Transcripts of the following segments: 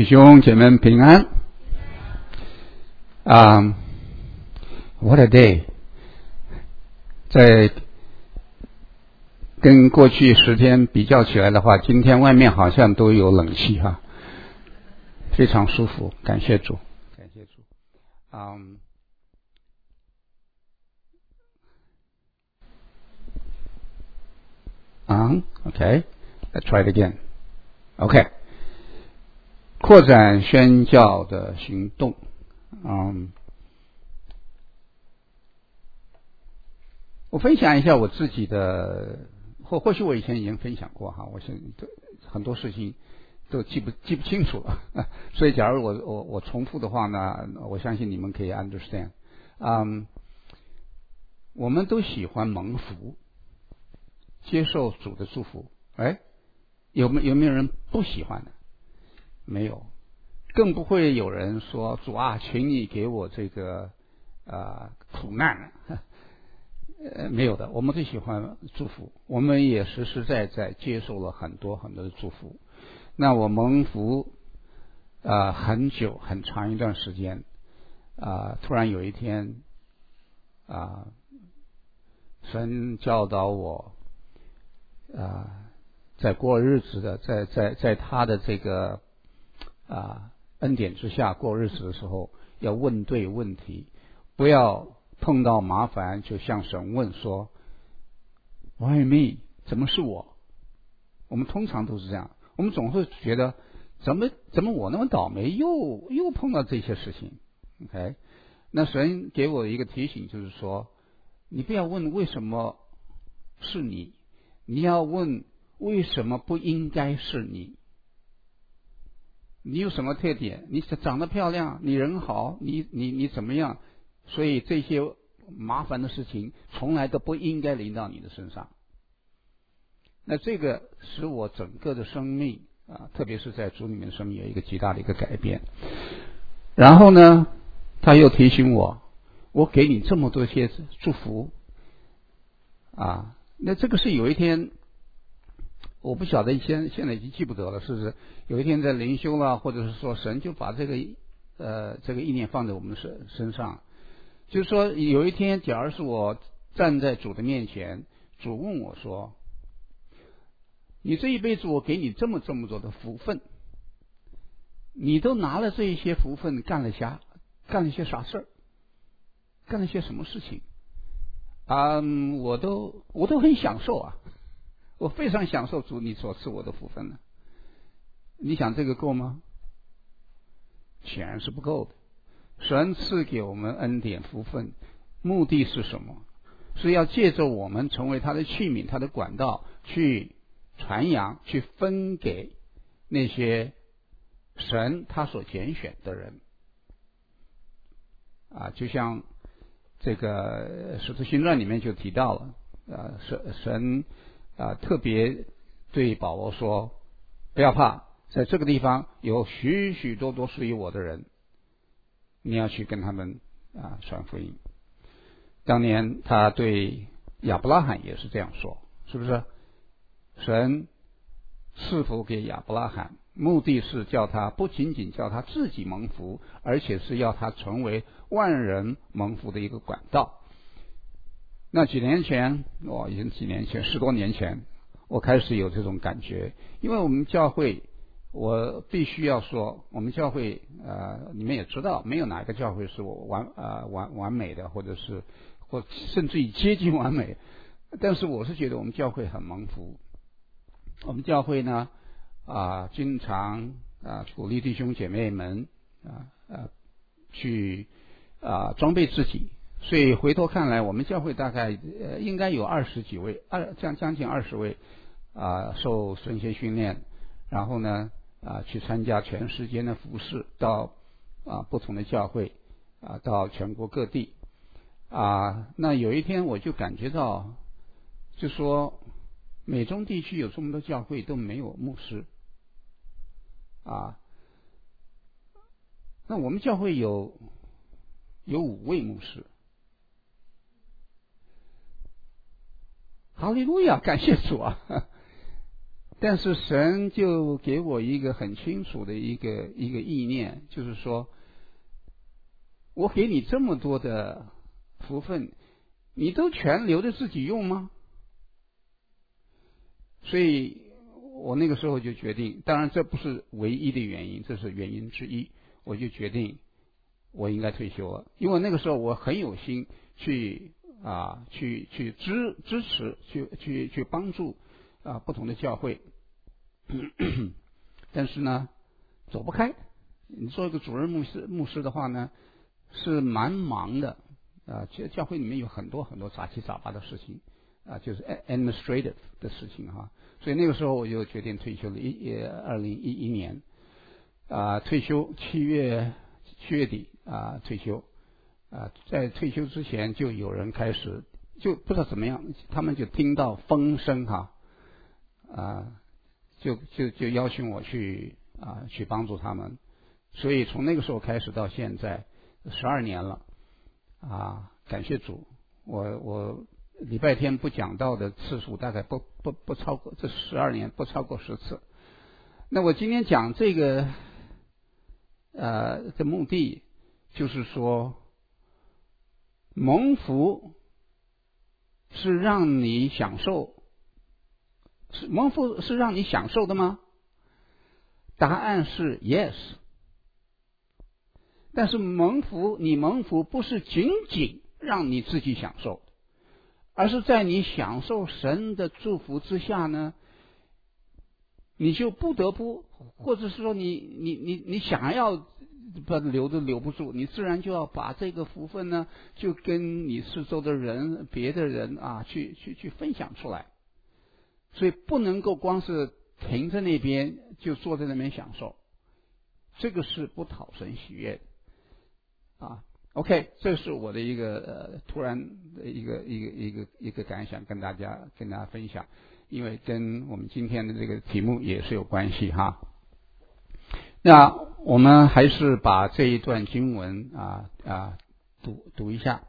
弟兄姐妹平安。What a day！ 在跟过去10天比较起来的话，今天外面好像都有冷气哈，非常舒服，感谢主，感谢主。Okay, let's try it again. Okay. 扩展宣教的行动。我分享一下我自己的，或许我以前已经分享过哈，我现在很多事情都记不清楚了，所以假如我重复的话呢，我相信你们可以 understand。我们都喜欢蒙福，接受主的祝福，有没有人不喜欢的？没有，更不会有人说主啊，请你给我这个苦难。没有的，我们最喜欢祝福，我们也实实在在接受了很多很多的祝福。那我蒙福很久很长一段时间突然有一天神教导我在过日子的在他的这个恩典之下过日子的时候，要问对问题，不要碰到麻烦就向神问说 Why me？ 怎么是我？我们通常都是这样，我们总会觉得怎么我那么倒霉，又碰到这些事情。OK， 那神给我一个提醒，就是说你不要问为什么是你，你要问为什么不应该是你。你有什么特点？你长得漂亮，你人好，你怎么样？所以这些麻烦的事情从来都不应该临到你的身上。那这个使我整个的生命特别是在主里面的生命有一个极大的一个改变。然后呢，他又提醒我给你这么多些祝福那这个是有一天，我不晓得现在已经记不得了，是不是有一天在灵修了，或者是说神就把这个意念放在我们身上，就是说有一天假如是我站在主的面前，主问我说你这一辈子我给你这么多的福分，你都拿了这一些福分干了些啥事儿，干了些什么事情我都很享受我非常享受主你所赐我的福分你想这个够吗？显然是不够的。神赐给我们恩典福分，目的是什么？是要借着我们成为他的器皿，他的管道，去传扬，去分给那些神他所拣选的人就像这个使徒行传里面就提到了神特别对保罗说不要怕，在这个地方有许许多多属于我的人，你要去跟他们传福音。当年他对亚伯拉罕也是这样说，是不是？神赐福给亚伯拉罕，目的是叫他不仅仅叫他自己蒙福，而且是要他成为万人蒙福的一个管道。那几年前已经10多年前，我开始有这种感觉。因为我们教会，我必须要说，我们教会你们也知道，没有哪一个教会是我完美的，或甚至于接近完美。但是我是觉得我们教会很蒙福。我们教会呢经常鼓励弟兄姐妹们去装备自己。所以回头看来，我们教会大概应该有20几位，将近20位受神学训练，然后呢去参加全世界的服事，到不同的教会到全国各地那有一天我就感觉到，就说美中地区有这么多教会都没有牧师那我们教会有5位牧师。哈利路亚，感谢主但是神就给我一个很清楚的一个意念，就是说，我给你这么多的福分，你都全留着自己用吗？所以我那个时候就决定，当然这不是唯一的原因，这是原因之一，我就决定我应该退休了。因为那个时候我很有心去支持去帮助不同的教会，但是呢走不开。你做一个主任牧师的话呢，是蛮忙的教会里面有很多杂七杂八的事情就是 administrative 的事情所以那个时候我就决定退休了，2011年退休7月底退休在退休之前就有人开始就不知道怎么样，他们就听到风声就邀请我去帮助他们，所以从那个时候开始到现在12年了感谢主，我礼拜天不讲道的次数大概不超过这12年不超过10次。那我今天讲这个的目的就是说，蒙福是让你享受，蒙福是让你享受的吗？答案是 yes。但是你蒙福不是仅仅让你自己享受，而是在你享受神的祝福之下呢，你就不得不，或者是说你想要把留都留不住，你自然就要把这个福分呢，就跟你四周的人、别的人去分享出来。所以不能够光是停在那边就坐在那边享受，这个是不讨神喜悦的OK， 这是我的一个突然的一个感想，跟大家分享，因为跟我们今天的这个题目也是有关系那我们还是把这一段经文读一下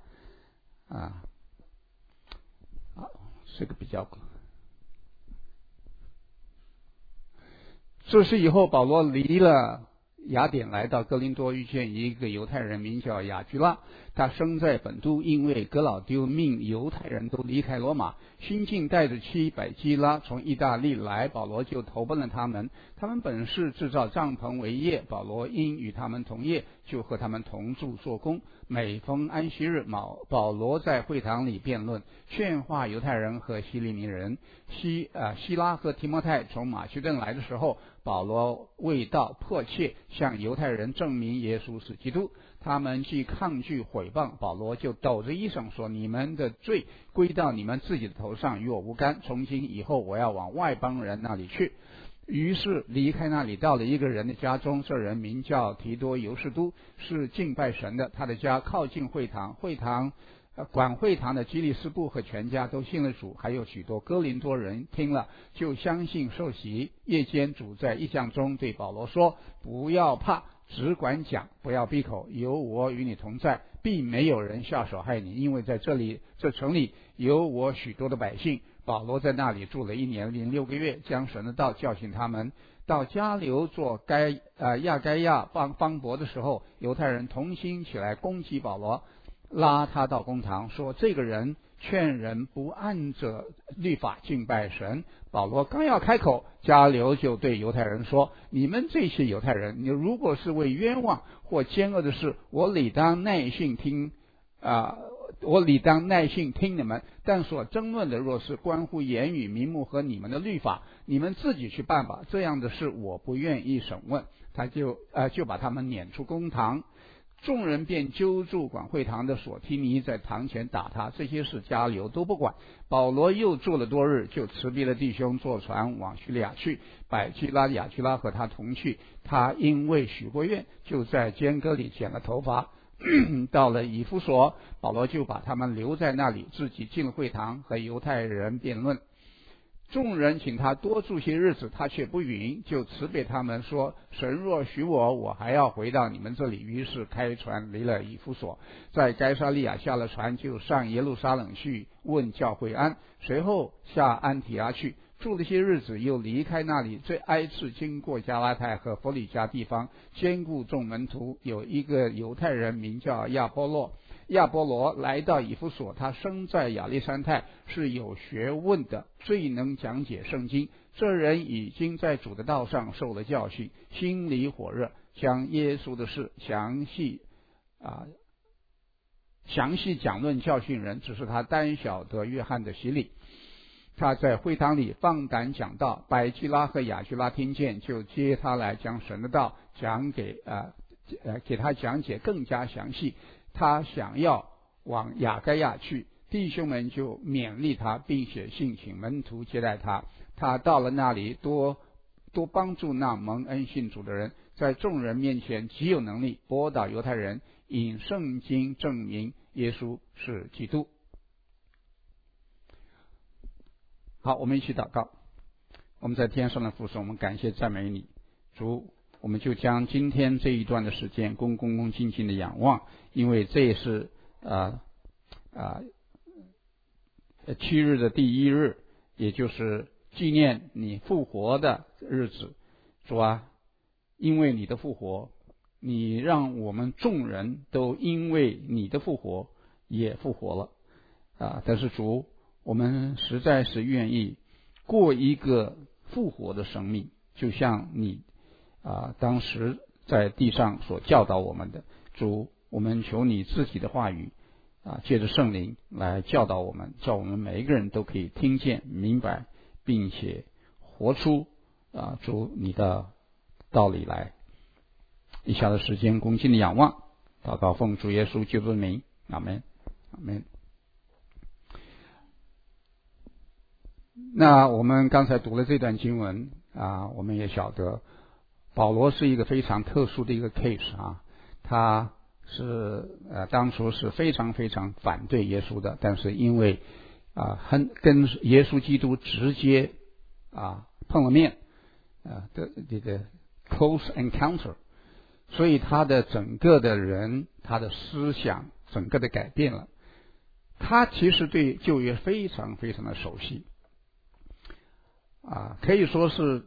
这个比较。这是以后保罗离了雅典，来到哥林多，遇见一个犹太人名叫雅居拉，他生在本都，因为哥老丢命犹太人都离开罗马，新近带着妻百基拉从意大利来，保罗就投奔了他们。他们本是制造帐篷为业，保罗因与他们同业，就和他们同住做工。每逢安息日，保罗在会堂里辩论，劝化犹太人和希利尼人。希拉和提摩太从马其顿来的时候，保罗为道迫切向犹太人证明耶稣是基督。他们既抗拒毁谤，保罗就抖着衣裳说：你们的罪归到你们自己的头上，与我无干。从今以后我要往外邦人那里去。于是离开那里，到了一个人的家中，这人名叫提多犹士都，是敬拜神的。他的家靠近会堂，管会堂的基利斯布和全家都信了主，还有许多哥林多人听了就相信受洗。夜间主在异象中对保罗说：不要怕，只管讲，不要闭口，有我与你同在，并没有人下手害你，因为在这城里有我许多的百姓。保罗在那里住了1年6个月，将神的道教训他们。到迦流做亚该亚方伯的时候，犹太人同心起来攻击保罗，拉他到公堂，说这个人劝人不按着律法敬拜神。保罗刚要开口，迦流就对犹太人说：你们这些犹太人，你如果是为冤枉或奸恶的事，我理当耐性听你们，但所争论的若是关乎言语名目和你们的律法，你们自己去办吧，这样的事我不愿意审问。他就把他们撵出公堂。众人便揪住管会堂的索提尼，在堂前打他。这些事迦流都不管。保罗又住了多日，就辞别了弟兄，坐船往叙利亚去。百基拉、雅居拉和他同去。他因为许过愿，就在间隔里剪了头发。到了以弗所，保罗就把他们留在那里，自己进了会堂和犹太人辩论。众人请他多住些日子，他却不允，就辞别他们说：神若许我还要回到你们这里。于是开船离了以弗所，在该撒利亚下了船，就上耶路撒冷去问教会安，随后下安提阿去。 住了些日子，又离开那里，最挨次经过加拉太和弗里加地方，兼顾众门徒。有一个犹太人名叫亚波罗来到以弗所，他生在亚历山太，是有学问的，最能讲解圣经。这人已经在主的道上受了教训，心里火热，将耶稣的事详细讲论教训人，只是他单晓得约翰的洗礼。他在会堂里放胆讲道，百基拉和亚居拉听见，就接他来将神的道讲给他讲解更加详细。他想要往亚该亚去，弟兄们就勉励他，并写信请门徒接待他。他到了那里，多帮助那蒙恩信主的人，在众人面前极有能力，驳倒犹太人，引圣经证明耶稣是基督。好，我们一起祷告。我们在天上的父神，我们感谢赞美你，主，我们就将今天这一段的时间恭敬敬的仰望，因为这也是7日的第1日，也就是纪念你复活的日子。主啊，因为你的复活，你让我们众人都因为你的复活也复活了但是主，我们实在是愿意过一个复活的生命，就像你当时在地上所教导我们的。主，我们求你自己的话语借着圣灵来教导我们，叫我们每一个人都可以听见明白，并且活出主你的道理来。以下的时间恭敬的仰望，祷告奉主耶稣基督的名，阿们，阿们。那我们刚才读了这段经文我们也晓得保罗是一个非常特殊的一个 case 他是当初是非常非常反对耶稣的，但是因为跟耶稣基督直接碰了面的这个 close encounter， 所以他的整个的人，他的思想整个的改变了。他其实对旧约非常非常的熟悉可以说是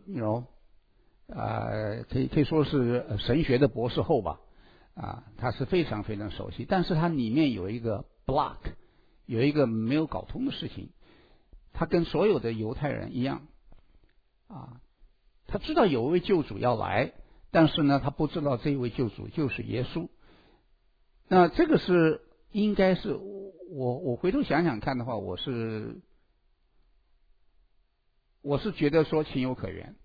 可以说是神学的博士后吧他是非常非常熟悉。但是他里面有一个 block， 有一个没有搞通的事情。他跟所有的犹太人一样他知道有一位救主要来，但是呢他不知道这一位救主就是耶稣。那这个是应该是我回头想想看的话，我是觉得说情有可原。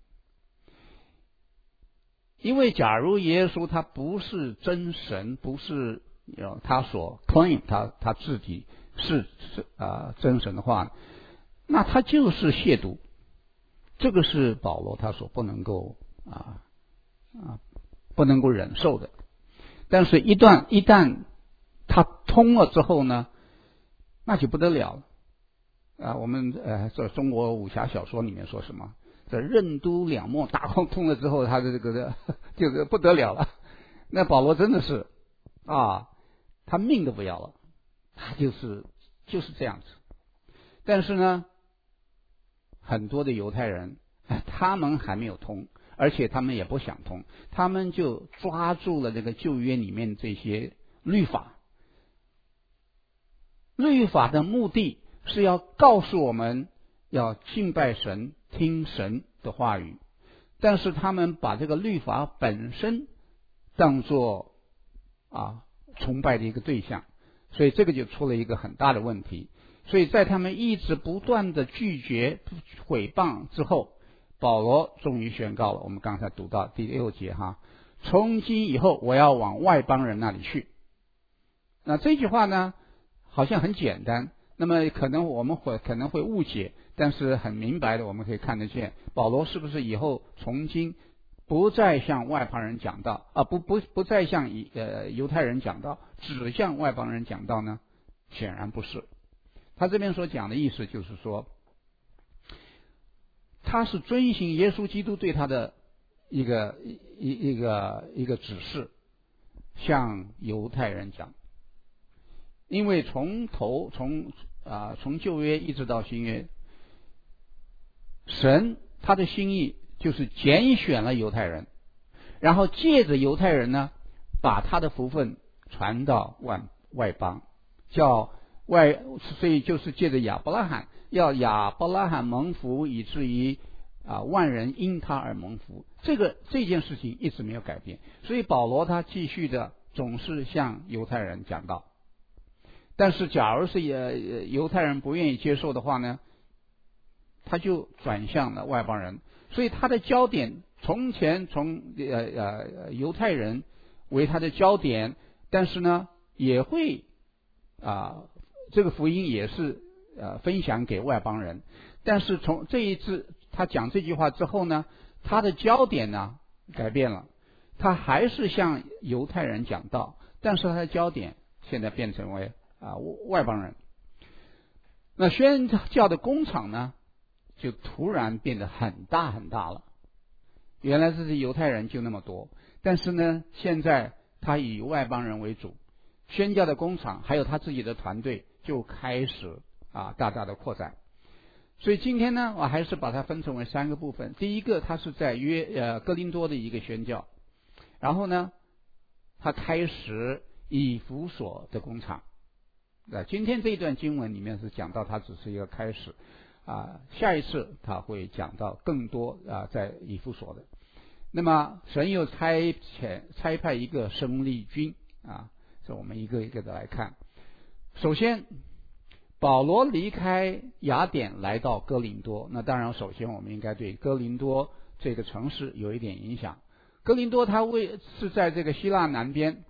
因为假如耶稣他不是真神，不是他所 claim 他自己是真神的话，那他就是亵渎。这个是保罗他所不能够忍受的。但是一旦他通了之后呢，那就不得了了我们在中国武侠小说里面说什么，这任督两墨打通了之后，他的这个就是不得了了。那保罗真的是他命都不要了，他就是这样子。但是呢，很多的犹太人他们还没有通，而且他们也不想通，他们就抓住了这个旧约里面这些律法。律法的目的是要告诉我们要敬拜神，听神的话语，但是他们把这个律法本身当作崇拜的一个对象，所以这个就出了一个很大的问题。所以在他们一直不断的拒绝毁谤之后，保罗终于宣告了，我们刚才读到第6节从今以后我要往外邦人那里去。那这句话呢好像很简单，那么可能我们可能会误解，但是很明白的我们可以看得见，保罗是不是以后从今不再向外邦人讲道不再向犹太人讲道，只向外邦人讲道呢？显然不是。他这边所讲的意思就是说，他是遵行耶稣基督对他的一个指示，向犹太人讲。因为从旧约一直到新约， 神他的心意就是拣选了犹太人，然后借着犹太人呢，把他的福分传到外邦，所以就是借着亚伯拉罕，要亚伯拉罕蒙福，以至于万人因他而蒙福。这件事情一直没有改变，所以保罗他继续的总是向犹太人讲道。但是假如是犹太人不愿意接受的话呢，他就转向了外邦人。所以他的焦点从前从犹太人为他的焦点，但是呢也会这个福音也是分享给外邦人。但是从这一次他讲这句话之后呢，他的焦点呢改变了，他还是向犹太人讲道，但是他的焦点现在变成为外邦人。那宣教的工厂呢就突然变得很大很大了。原来这些犹太人就那么多，但是呢现在他以外邦人为主，宣教的工厂还有他自己的团队就开始大大的扩展。所以今天呢我还是把它分成为3个部分。第一个，他是在哥林多的一个宣教，然后呢他开始以弗所的工厂。今天这一段经文里面是讲到它只是一个开始下一次他会讲到更多在以弗所的。那么神又差派一个生力军所以我们一个一个的来看。首先保罗离开雅典来到哥林多，那当然首先我们应该对哥林多这个城市有一点影响。哥林多它是在这个希腊南边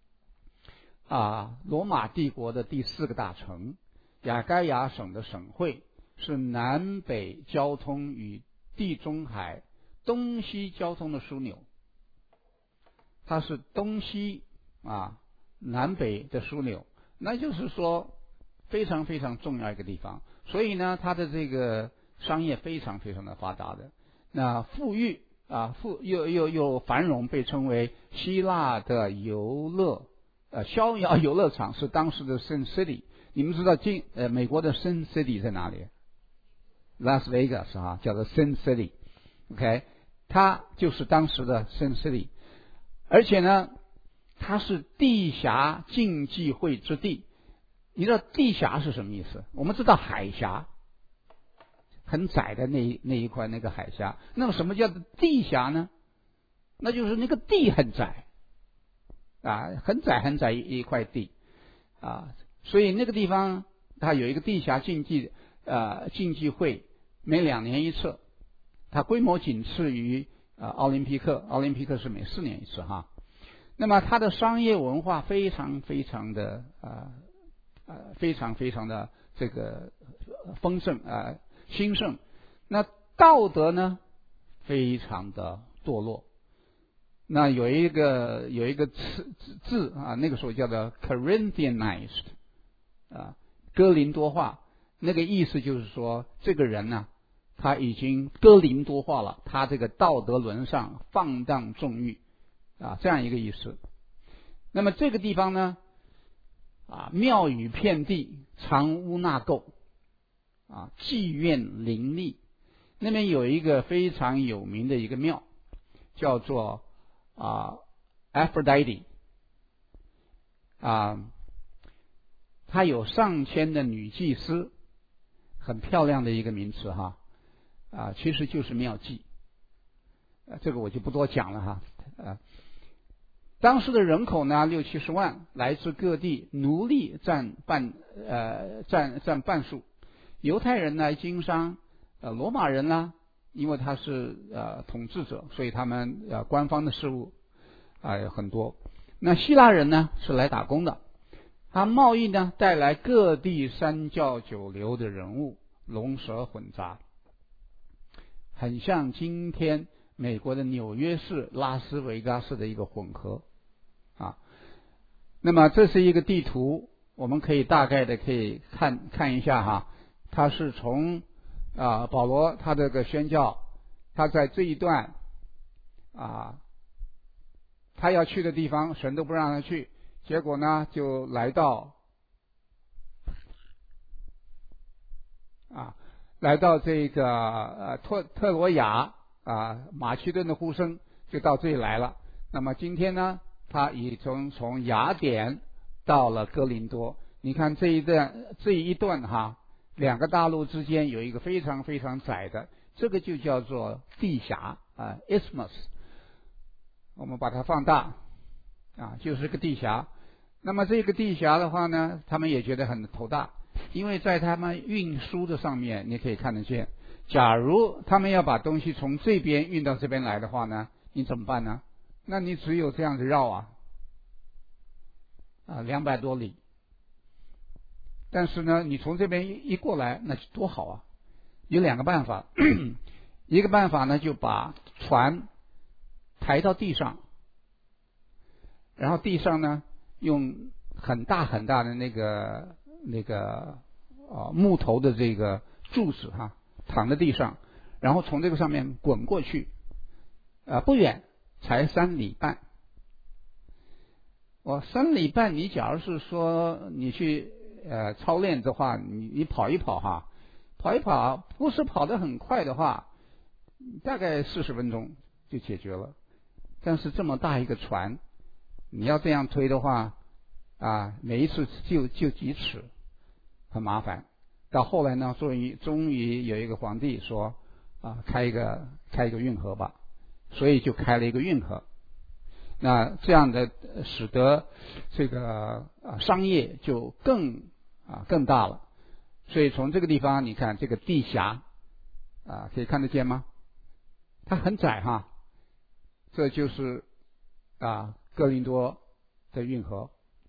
罗马帝国的第4个大城，亚该亚省的省会，是南北交通与地中海东西交通的枢纽。它是东西南北的枢纽，那就是说非常非常重要一个地方。所以呢它的这个商业非常非常的发达的，那富裕又繁荣，被称为希腊的逍遥游乐场，是当时的 Sin City。 你们知道美国的 Sin City 在哪里？ Las Vegas 叫做 Sin City。 OK， 它就是当时的 Sin City。 而且呢它是地峡竞技会之地。你知道地峡是什么意思？我们知道海峡很窄的那一块那个海峡，那么什么叫做地峡呢？那就是那个地很窄很窄很窄一块地所以那个地方它有一个地峡竞技会，每2年一次，它规模仅次于奥林匹克是每4年一次那么它的商业文化非常非常的非常非常的这个丰盛兴盛。那道德呢非常的堕落。那有一个字那个时候叫做 Corinthianized 哥林多化。那个意思就是说这个人呢他已经哥林多化了，他这个道德沦丧，放荡纵欲这样一个意思。那么这个地方呢庙宇遍地，藏污纳垢妓院林立。那边有一个非常有名的一个庙叫做Aphrodite 它有上千的女祭司，很漂亮的一个名词其实就是庙妓这个我就不多讲了当时的人口呢60-70万，来自各地，奴隶占半数，犹太人呢经商，罗马人呢因为他是统治者，所以他们官方的事务很多。那希腊人呢是来打工的，他贸易呢带来各地三教九流的人物，龙蛇混杂，很像今天美国的纽约市、拉斯维加斯的一个混合那么这是一个地图，我们可以大概的可以看一下它是从保罗他这个宣教，他在这一段他要去的地方神都不让他去，结果呢就来到来到这个特罗亚马其顿的呼声就到这里来了。那么今天呢，他已从雅典到了哥林多。你看这一段两个大陆之间有一个非常非常窄的，这个就叫做地峡isthmus。我们把它放大就是个地峡。那么这个地峡的话呢，他们也觉得很头大，因为在他们运输的上面你可以看得见，假如他们要把东西从这边运到这边来的话呢，你怎么办呢？那你只有这样子绕200多里。但是呢，你从这边一过来，那多好啊！有2个办法，一个办法呢，就把船抬到地上，然后地上呢用很大很大的那个木头的这个柱子躺在地上，然后从这个上面滚过去，不远，才3里半。3里半，你假如是说你去操练的话，你跑一跑不是跑得很快的话，大概40分钟就解决了。但是这么大一个船，你要这样推的话每一次就几尺，很麻烦。到后来呢，终于有一个皇帝说开一个运河吧，所以就开了一个运河。那这样的使得这个商业就更大了。所以从这个地方你看这个地峡可以看得见吗？它很窄这就是哥林多的运河，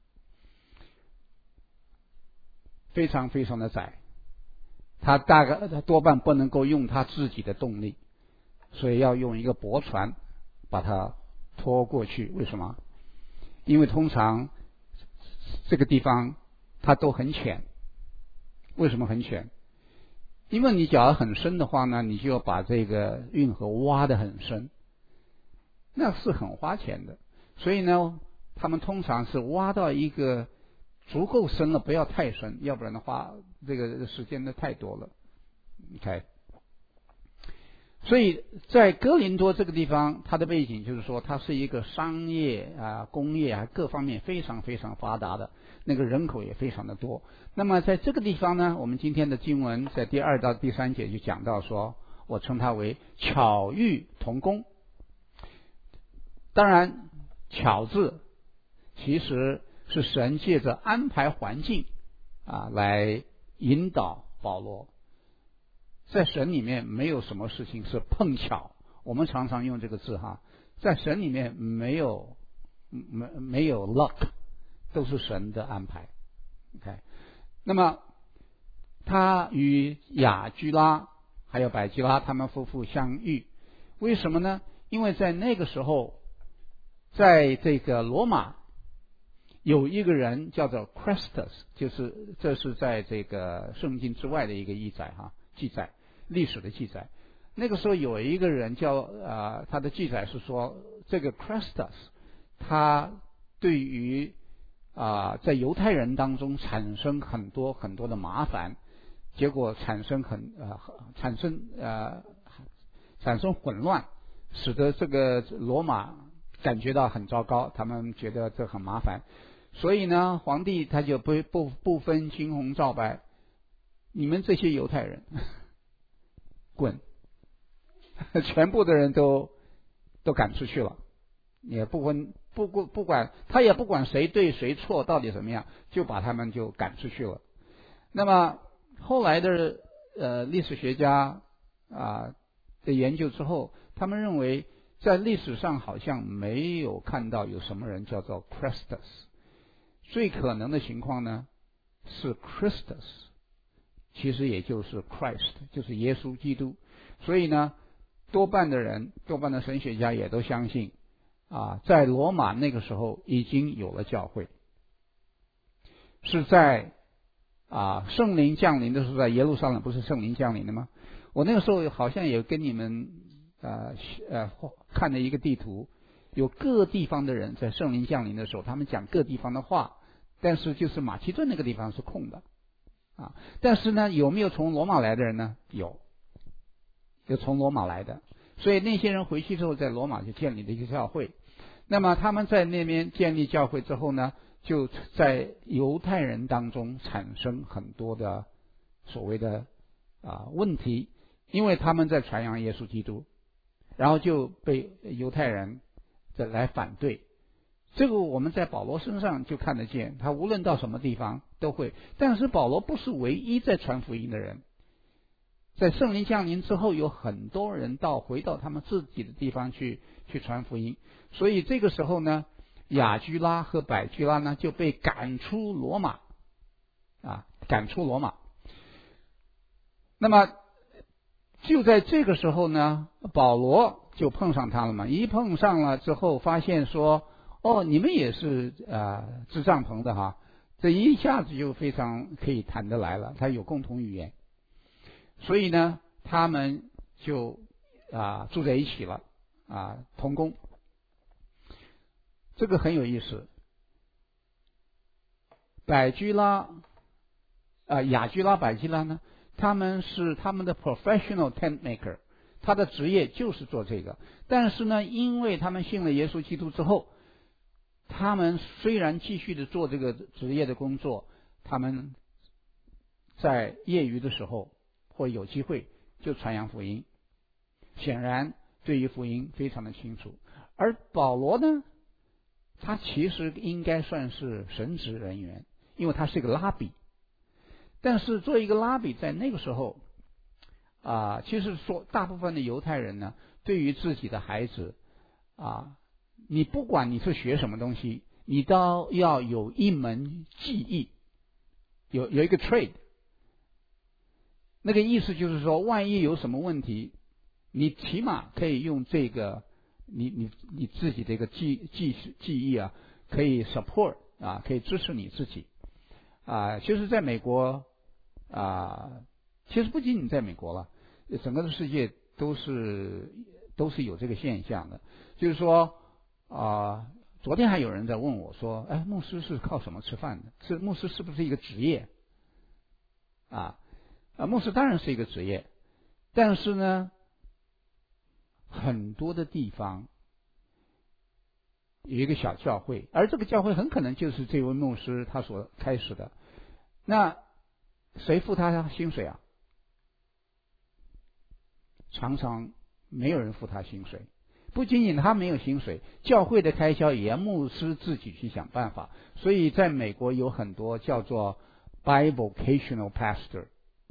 非常非常的窄，它多半不能够用它自己的动力，所以要用一个驳船把它拖过去。为什么？因为通常这个地方它都很浅。为什么很浅？因为你假如很深的话呢，你就要把这个运河挖得很深，那是很花钱的。所以呢，他们通常是挖到一个足够深了，不要太深，要不然的话这个时间太多了。OK， 所以在哥林多这个地方，它的背景就是说它是一个商业工业各方面非常非常发达的，那个人口也非常的多。那么在这个地方呢，我们今天的经文在第2到第3节就讲到说，我称它为巧遇同工。当然巧字其实是神借着安排环境来引导保罗。在神里面没有什么事情是碰巧，我们常常用这个字在神里面没有 luck， 都是神的安排。OK， 那么他与雅居拉还有百基拉他们夫妇相遇，为什么呢？因为在那个时候，在这个罗马有一个人叫做 Chrestus， 这是在这个圣经之外的一个记载，历史的记载。那个时候有一个人他的记载是说，这个 Chrestus 他对于在犹太人当中产生很多很多的麻烦，结果产生混乱，使得这个罗马感觉到很糟糕，他们觉得这很麻烦。所以呢，皇帝他就不分青红皂白，你们这些犹太人滚，全部的人都赶出去了，也不管他也不管谁对谁错到底怎么样，就把他们就赶出去了。那么后来的历史学家的研究之后，他们认为在历史上好像没有看到有什么人叫做 Christus， 最可能的情况呢是 Christus， 其实也就是 Christ， 就是耶稣基督。所以呢，多半的神学家也都相信在罗马那个时候已经有了教会，是在圣灵降临的时候，在耶路撒冷不是圣灵降临的吗？我那个时候好像也跟你们看了一个地图，有各地方的人在圣灵降临的时候，他们讲各地方的话，但是就是马其顿那个地方是空的啊。但是呢，有没有从罗马来的人呢？有从罗马来的，所以那些人回去之后，在罗马就建立了一个教会。那么他们在那边建立教会之后呢，就在犹太人当中产生很多的所谓的问题，因为他们在传扬耶稣基督，然后就被犹太人来反对。这个我们在保罗身上就看得见，他无论到什么地方都会。但是保罗不是唯一在传福音的人，在圣灵降临之后，有很多人回到他们自己的地方去传福音。所以这个时候呢，雅居拉和百居拉呢就被赶出罗马，赶出罗马。那么就在这个时候呢，保罗就碰上他了嘛。一碰上了之后，发现说，你们也是织帐篷的哈，这一下子就非常可以谈得来了，他有共同语言。所以呢，他们就住在一起了，同工。这个很有意思。雅居拉、百居拉呢，他们是他们的 professional tent maker， 他的职业就是做这个。但是呢，因为他们信了耶稣基督之后，他们虽然继续的做这个职业的工作，他们在业余的时候或有机会就传扬福音，显然对于福音非常的清楚。而保罗呢，他其实应该算是神职人员，因为他是一个拉比。但是做一个拉比在那个时候其实说大部分的犹太人呢，对于自己的孩子你不管你是学什么东西，你都要有一门技艺，有一个 trade。那个意思就是说，万一有什么问题，你起码可以用这个你自己的一个技艺可以 support 可以支持你自己其实在美国其实不仅仅在美国了，整个的世界都是有这个现象的。就是说昨天还有人在问我说，牧师是靠什么吃饭的？牧师是不是一个职业牧师当然是一个职业，但是呢，很多的地方有一个小教会，而这个教会很可能就是这位牧师他所开始的。那谁付他薪水常常没有人付他薪水。不仅仅他没有薪水，教会的开销也要牧师自己去想办法。所以在美国有很多叫做 bivocational pastor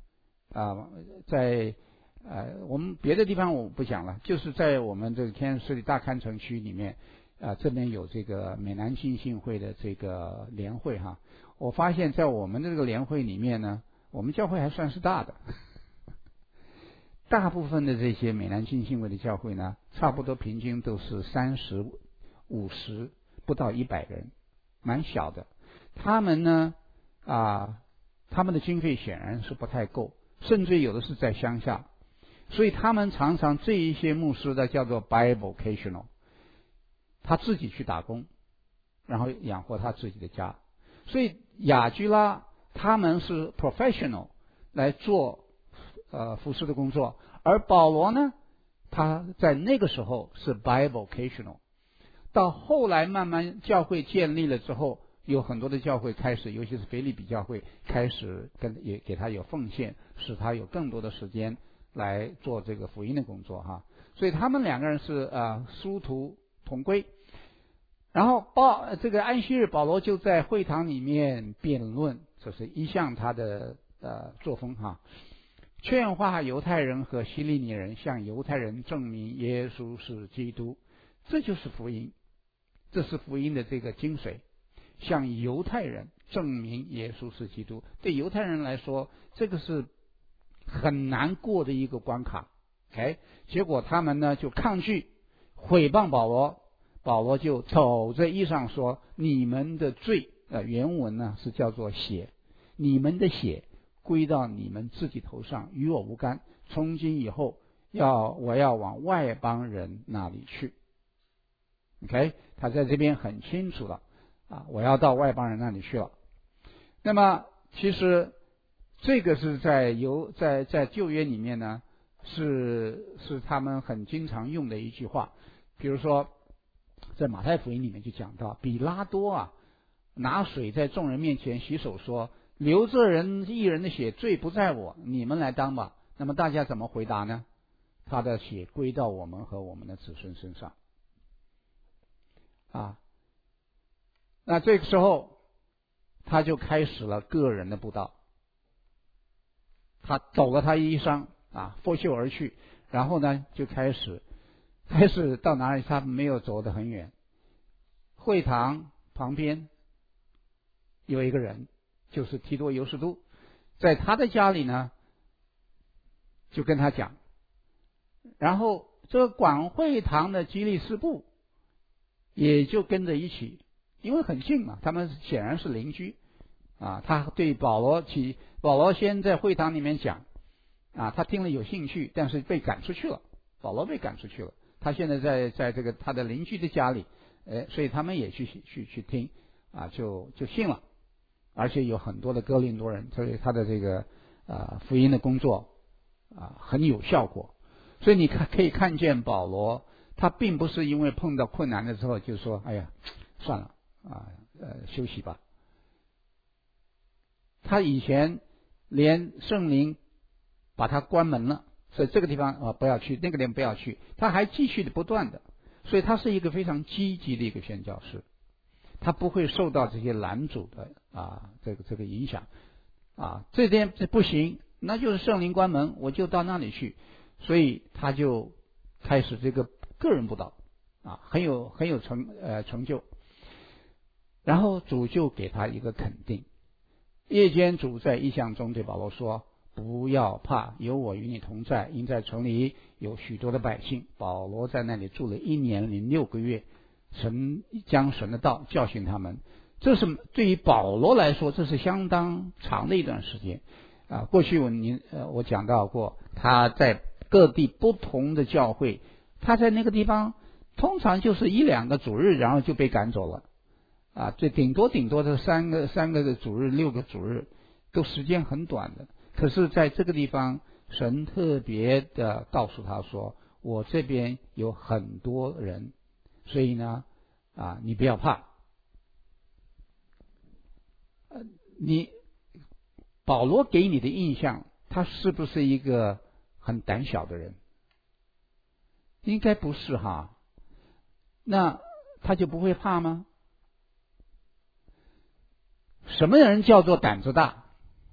在我们别的地方我不讲了，就是在我们这个天市的大堪城区里面这边有这个美南浸信会的这个联会我发现在我们这个联会里面呢，我们教会还算是大的。大部分的这些美南浸信会的教会呢，差不多平均都是30、50不到100人，蛮小的。他们呢他们的经费显然是不太够，甚至有的是在乡下，所以他们常常这一些牧师的叫做 bivocational， 他自己去打工，然后养活他自己的家。所以雅居拉他们是 professional 来做服侍的工作，而保罗呢，他在那个时候是 bivocational。 到后来慢慢教会建立了之后，有很多的教会开始，尤其是腓立比教会开始也给他有奉献，使他有更多的时间来做这个福音的工作所以他们两个人是殊途同归。然后这个安息日，保罗就在会堂里面辩论，这是一向他的作风劝化犹太人和希利尼人向犹太人证明耶稣是基督，这就是福音，这是福音的这个精髓。向犹太人证明耶稣是基督，对犹太人来说，这个是很难过的一个关卡。结果他们呢就抗拒毁谤保罗，保罗就抖着衣裳说：“你们的罪原文呢是叫做血，你们的血归到你们自己头上，与我无干。从今以后，我要往外邦人那里去。”他在这边很清楚了我要到外邦人那里去了。那么其实这个是在旧约里面呢，是他们很经常用的一句话。比如说在马太福音里面就讲到，比拉多啊拿水在众人面前洗手说，流这人一人的血，罪不在我，你们来当吧。那么大家怎么回答呢？他的血归到我们和我们的子孙身上啊。那这个时候他就开始了个人的布道，他抖了他衣裳啊，拂袖而去，然后呢就开始到哪里？他没有走得很远，会堂旁边有一个人，就是提多犹士都，在他的家里呢就跟他讲，然后这个管会堂的基利斯布也就跟着一起，因为很近嘛，他们显然是邻居啊。他对保罗先在会堂里面讲啊，他听了有兴趣，但是被赶出去了，保罗被赶出去了。他现在在这个他的邻居的家里，所以他们也去听啊，就信了，而且有很多的哥林多人，所以他的这个福音的工作啊很有效果。所以你可以看见保罗，他并不是因为碰到困难的时候就说哎呀算了啊休息吧。他以前连圣灵把他关门了，所以这个地方不要去，那个地方不要去，他还继续的不断的，所以他是一个非常积极的一个宣教士，他不会受到这些拦阻的这个影响啊。这边不行，那就是圣灵关门，我就到那里去，所以他就开始这个个人布道啊，很有成就。然后主就给他一个肯定，夜间主在异象中对保罗说，不要怕，有我与你同在，因在城里有许多的百姓。保罗在那里住了1年06个月，神将神的道教训他们。这是对于保罗来说，这是相当长的一段时间啊。过去我讲到过，他在各地不同的教会，他在那个地方通常就是1-2个主日，然后就被赶走了啊。最顶多的三个的主日，6个主日，都时间很短的。可是在这个地方，神特别的告诉他说，我这边有很多人，所以呢你不要怕。保罗给你的印象，他是不是一个很胆小的人？应该不是哈。那他就不会怕吗？什么人叫做胆子大？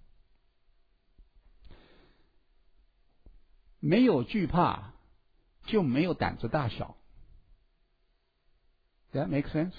没有惧怕，就没有胆子大小。That makes sense？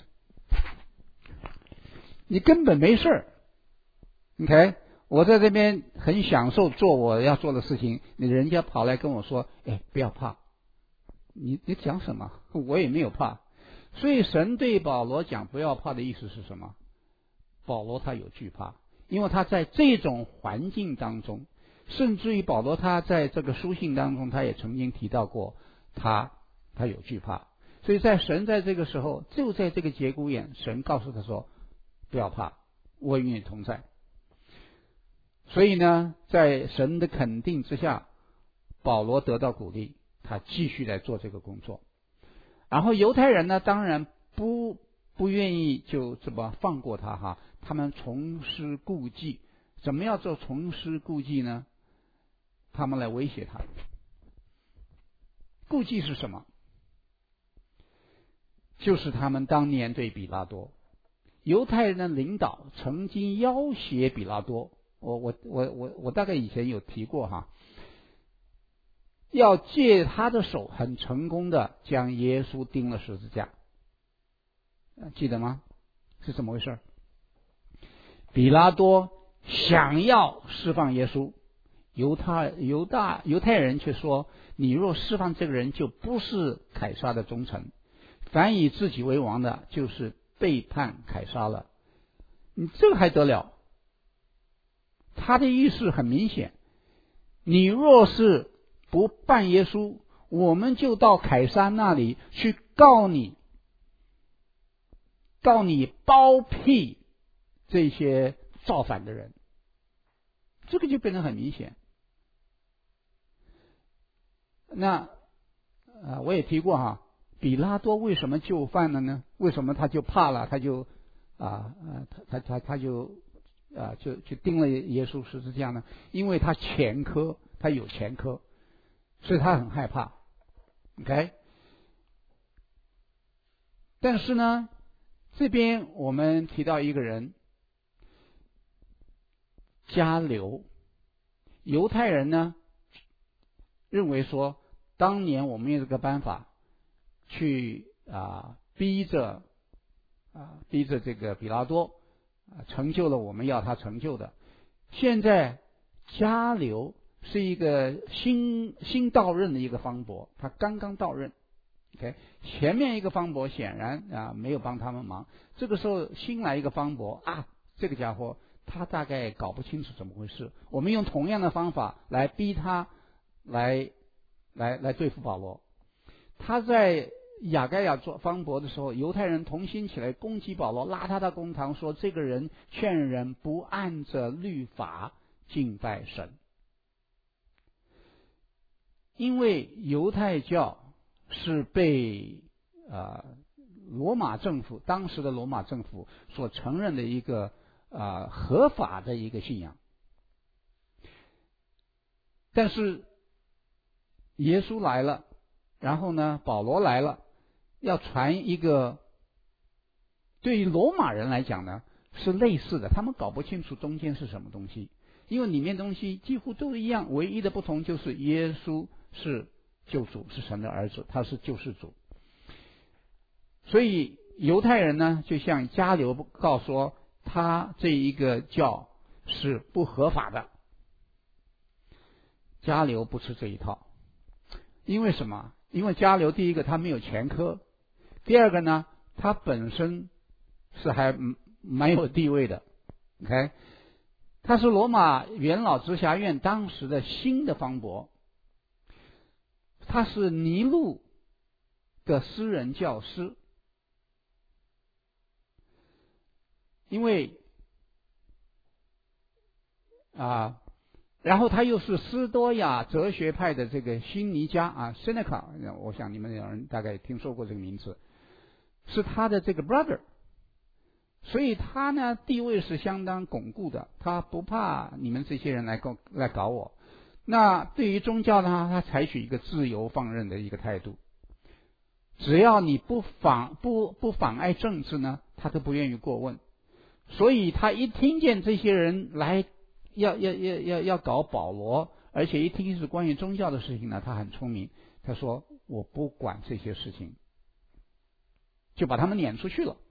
你根本没事。OK， 我在这边很享受做我要做的事情，人家跑来跟我说，不要怕。你讲什么？我也没有怕。所以神对保罗讲不要怕的意思是什么？保罗他有惧怕，因为他在这种环境当中，甚至于保罗他在这个书信当中，他也曾经提到过他有惧怕。所以神在这个时候，就在这个节骨眼，神告诉他说不要怕，我与你同在。所以呢，在神的肯定之下，保罗得到鼓励，他继续来做这个工作。然后犹太人呢，当然不愿意就这么放过他哈，他们重施故技。怎么样做重施故技呢？他们来威胁他。故技是什么？就是他们当年对比拉多，犹太人的领导曾经要挟比拉多。我大概以前有提过哈，要借他的手很成功的将耶稣钉了十字架，记得吗？是怎么回事？比拉多想要释放耶稣，犹太人却说，你若释放这个人，就不是凯撒的忠臣，凡以自己为王的，就是背叛凯撒了。你这个还得了？他的意思很明显，你若是不办耶稣，我们就到凯撒那里去告你包庇这些造反的人。 这个就变得很明显。那我也提过哈，比拉多为什么就范了呢？为什么他就怕了？他就就钉了耶稣十字架呢？因为他前科，他有前科，所以他很害怕。OK， 但是呢，这边我们提到一个人，迦流，犹太人呢认为说，当年我们用这个办法去逼着这个比拉多成就了我们要他成就的。现在迦流是一个新到任的一个方伯，他刚刚到任。OK， 前面一个方伯显然没有帮他们忙，这个时候新来一个方伯这个家伙他大概搞不清楚怎么回事，我们用同样的方法来逼他来对付保罗。他在亚该亚做方伯的时候，犹太人同心起来攻击保罗，拉他到公堂，说这个人劝人不按着律法敬拜神。因为犹太教是被罗马政府，当时的罗马政府所承认的一个合法的一个信仰，但是耶稣来了，然后呢，保罗来了，要传一个对于罗马人来讲呢是类似的，他们搞不清楚中间是什么东西，因为里面东西几乎都一样，唯一的不同就是耶稣是救主，是神的儿子，他是救世主。所以犹太人呢就向迦流告说，他这一个教是不合法的。迦流不吃这一套，因为什么？因为迦流第一个他没有前科，第二个呢他本身是还蛮有地位的。 OK， 他是罗马元老直辖院当时的新的方伯，他是尼禄的私人教师。因为然后他又是斯多亚哲学派的这个辛尼加Seneca， 我想你们有人大概听说过这个名字，是他的这个 brother， 所以他呢地位是相当巩固的，他不怕你们这些人来搞我。那对于宗教呢，他采取一个自由放任的一个态度，只要你不妨碍政治呢，他都不愿意过问。所以他一听见这些人来要搞保罗，而且一听是关于宗教的事情呢，他很聪明，他说我不管这些事情，就把他们撵出去了。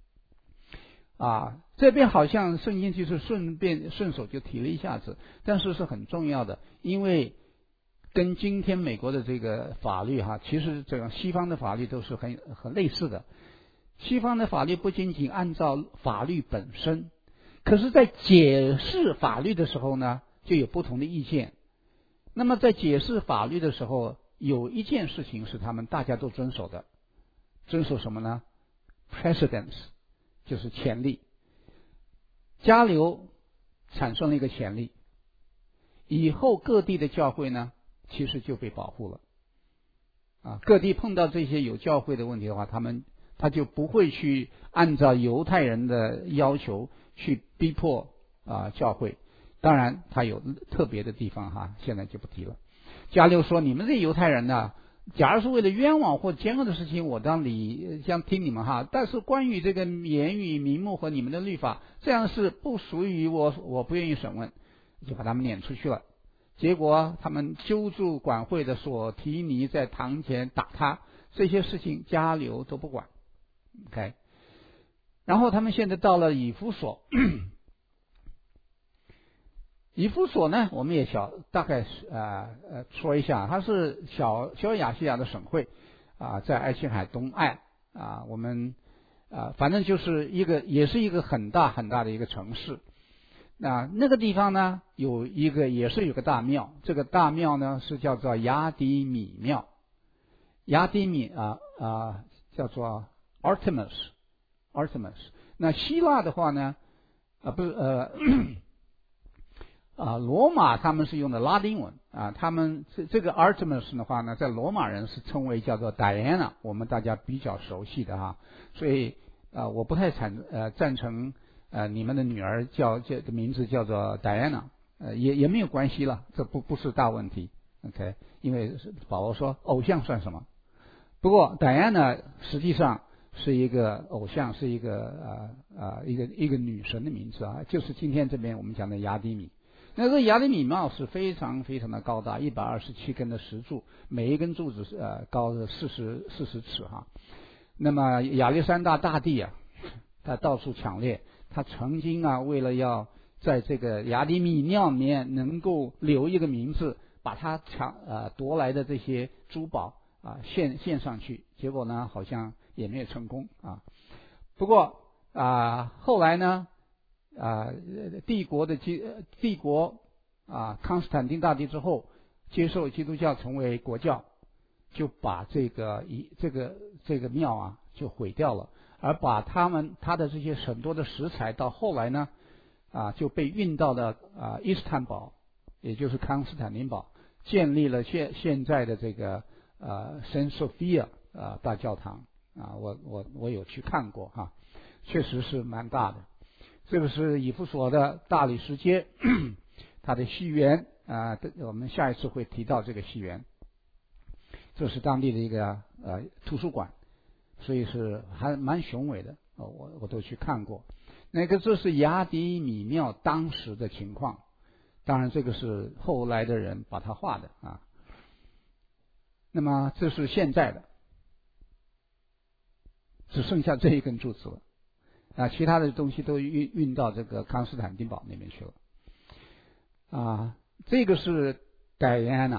这边好像圣经就是顺手就提了一下子，但是是很重要的，因为跟今天美国的这个法律其实这个西方的法律都是很类似的。西方的法律不仅仅按照法律本身，可是在解释法律的时候呢，就有不同的意见。那么在解释法律的时候，有一件事情是他们大家都遵守的，遵守什么呢？ Precedence， 就是前例。迦流产生了一个前例，以后各地的教会呢，其实就被保护了。各地碰到这些有教会的问题的话，他就不会去按照犹太人的要求去逼迫教会。当然他有特别的地方现在就不提了。迦流说，你们这犹太人呢，假如是为了冤枉或奸恶的事情，我当想听你们但是关于这个言语名目和你们的律法，这样是不属于我不愿意审问，就把他们撵出去了。结果他们揪住管会的索提尼在堂前打他，这些事情迦流都不管。OK， 然后他们现在到了以弗所。以弗所呢，我们也大概说一下，它是小亚细亚的省会在爱琴海东岸我们反正就是也是一个很大很大的一个城市。那个地方呢也是有个大庙，这个大庙呢是叫做雅迪米庙。雅迪米叫做Artemis。那希腊的话呢罗马他们是用的拉丁文啊，他们这个 Artemis 的话呢，在罗马人是称为叫做 Diana， 我们大家比较熟悉的哈，所以我不太赞成你们的女儿叫这个名字叫做 Diana， 也没有关系了，这不是大问题 ，OK， 因为保罗说偶像算什么？不过 Diana 实际上是一个偶像，是一个一个女神的名字啊，就是今天这边我们讲的雅典米。那这雅典米庙是非常非常的高大，127根的石柱，每一根柱子高的40尺哈。那么亚历山大大帝啊，他到处抢掠，他曾经啊为了要在这个雅典米庙里面能够留一个名字，把他夺来的这些珠宝献上去，结果呢好像也没有成功啊。不过后来呢帝国康斯坦丁大帝之后接受基督教成为国教，就把这个庙啊就毁掉了，而把他的这些很多的石材到后来呢就被运到了伊斯坦堡，也就是康斯坦丁堡，建立了现在的这个圣索菲亚大教堂啊，我有去看过哈，确实是蛮大的。这个是以弗所的大理石街，它的西园我们下一次会提到这个西园。这是当地的一个图书馆，所以是还蛮雄伟的，我都去看过。这是雅典米庙当时的情况，当然这个是后来的人把它画的啊。那么这是现在的，只剩下这一根柱子了。其他的东西都运到这个康斯坦丁堡那边去了。这个是 Diana，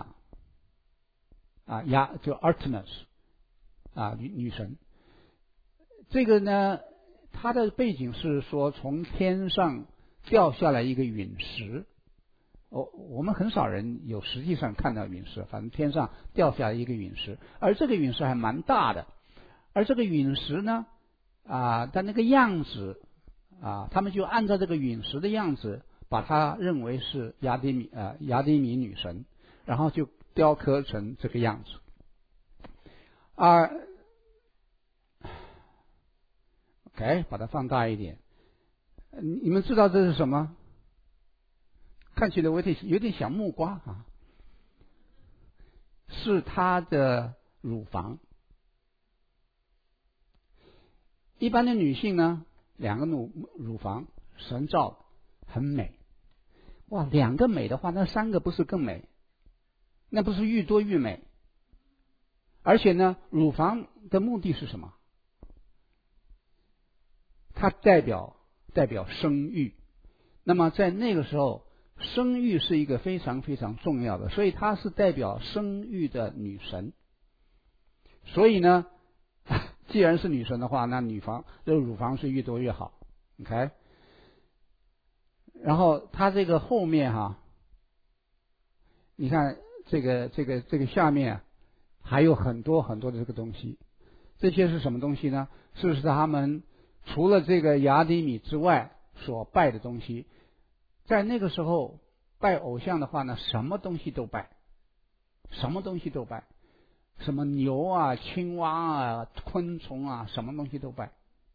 就 Artemis 女神。这个呢，它的背景是说从天上掉下来一个陨石。我们很少人有实际上看到陨石，反正天上掉下来一个陨石，而这个陨石还蛮大的。而这个陨石呢它那个样子他们就按照这个陨石的样子，把它认为是雅典米女神，然后就雕刻成这个样子。OK， 把它放大一点。你们知道这是什么？看起来我有点像木瓜是它的乳房。一般的女性呢，2个乳房神造很美，哇，2个美的话，那3个不是更美？那不是愈多愈美？而且呢，乳房的目的是什么？它代表生育。那么在那个时候，生育是一个非常非常重要的，所以它是代表生育的女神。所以呢既然是女神的话，那乳房是越多越好 ，OK。然后它这个后面你看这个下面还有很多很多的这个东西，这些是什么东西呢？是他们除了这个雅典米之外所拜的东西。在那个时候拜偶像的话呢，什么东西都拜，什么东西都拜。什么牛青蛙昆虫什么东西都拜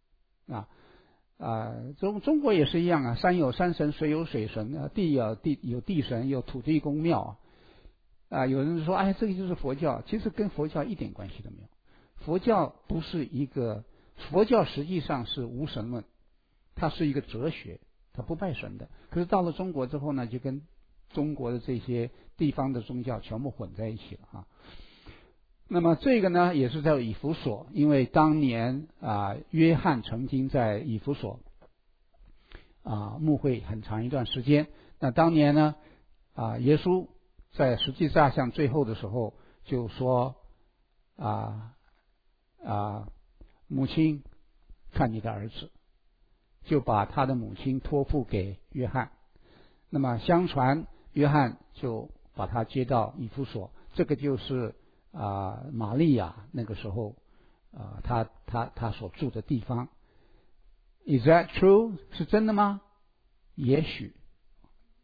中国也是一样山有山神，水有水神，地有地神，有土地公庙有人说这个就是佛教，其实跟佛教一点关系都没有。佛教实际上是无神论，它是一个哲学，它不拜神的。可是到了中国之后呢，就跟中国的这些地方的宗教全部混在一起了那么这个呢，也是在以弗所，因为当年约翰曾经在以弗所牧会很长一段时间。那当年呢耶稣在十字架上最后的时候就说母亲，看你的儿子，就把他的母亲托付给约翰。那么相传约翰就把他接到以弗所，这个就是玛利亚那个时候他所住的地方。 Is that true？ 是真的吗？也许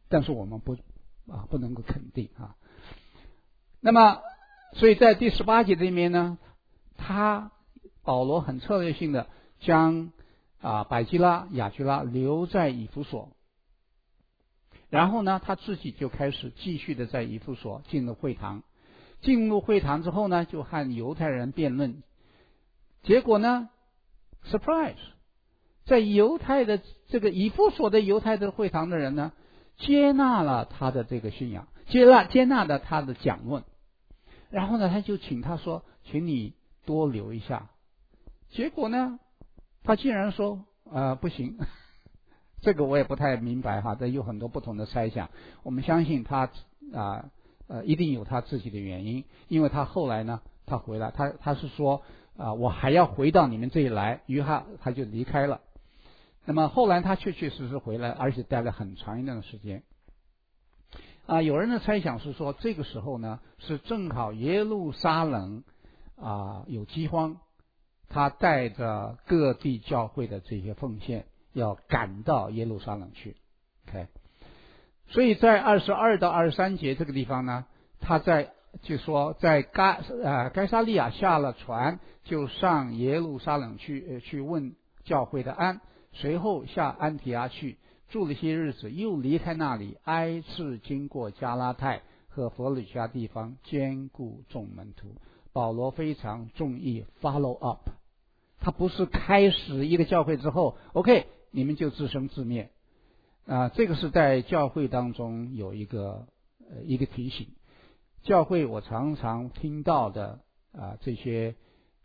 但是我们不能够肯定啊。那么，所以在第18节里面呢，保罗很策略性的将百基拉、雅居拉留在以弗所，然后呢，他自己就开始继续的在以弗所进入会堂。进入会堂之后呢，就和犹太人辩论。结果呢 ，surprise， 在犹太的这个以弗所的犹太的会堂的人呢，接纳了他的这个信仰，接纳了他的讲论。然后呢，他就请他说，请你多留一下。结果呢，他竟然说不行。这个我也不太明白哈，这有很多不同的猜想。我们相信他一定有他自己的原因，因为他后来呢，他回来，他是说我还要回到你们这里来，于是他就离开了。那么后来他确确实实回来，而且待了很长一段时间。有人的猜想是说，这个时候呢是正好耶路撒冷有饥荒，他带着各地教会的这些奉献要赶到耶路撒冷去。OK， 所以在22到23节这个地方呢，他就说在该撒利亚下了船，就上耶路撒冷去问教会的安，随后下安提阿去住了些日子，又离开那里，挨次经过加拉太和弗吕家地方，兼顾众门徒。保罗非常中意 follow up， 他不是开始一个教会之后 OK 你们就自生自灭这个是在教会当中有一个提醒。教会我常常听到的这些